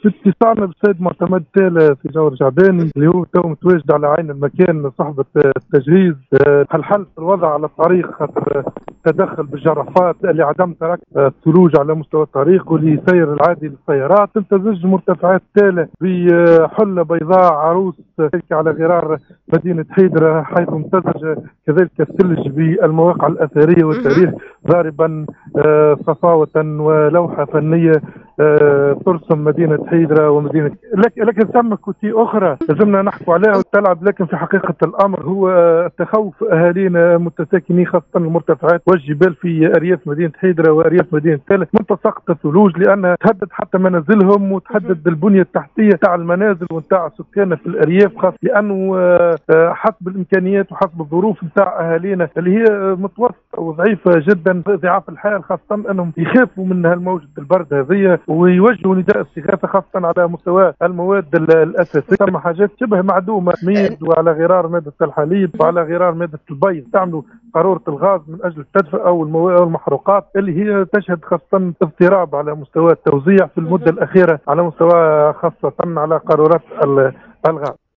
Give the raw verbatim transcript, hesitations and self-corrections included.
في اتصالنا بالسيد معتمد تالة في جور جعباني اللي هو تو متواجد على عين المكان صاحب التجهيز. هل حل الوضع على الطريق خاطر تدخل بالجرافات لعدم ترك الثلوج على مستوى الطريق ولسير العادي للسيارات. تمتزج مرتفعات تالة بحلة بيضاء عروس على غرار مدينة حيدرة، حيث امتزج كذلك الثلج بالمواقع الأثرية والتاريخ ضاربا صفاوة ولوحة فنية ترسم مدينة حيدرة ومدينة لك لكن ثم كوتي أخرى لازمنا نحكي عليها وتلعب. لكن في حقيقة الأمر هو تخوف أهالينا متساكنين خاصة المرتفعات والجبال في أرياف مدينة حيدرة وأرياف مدينة تالة من تساقط الثلوج، لأنها تهدد حتى منازلهم وتهدد البنية التحتية تاع المنازل وتاع سكان في الأرياف، خاصة لأنه حسب الإمكانيات وحسب الظروف نتاع أهالينا اللي هي متوسطة وضعيفة جدا ضعاف الحال، خاصة أنهم يخافوا من هالموجة البرد هذه ويوجهوا نداء استغاثة خاصة على مستوى المواد الأساسية. ثم حاجات شبه معدومة ميد وعلى غرار مادة الحليب وعلى غرار مادة البيض تعملوا قارورة الغاز من أجل التدفئة أو المحروقات اللي هي تشهد خاصة اضطراب على مستوى التوزيع في المدة الأخيرة على مستوى خاصة على قارورات الغاز.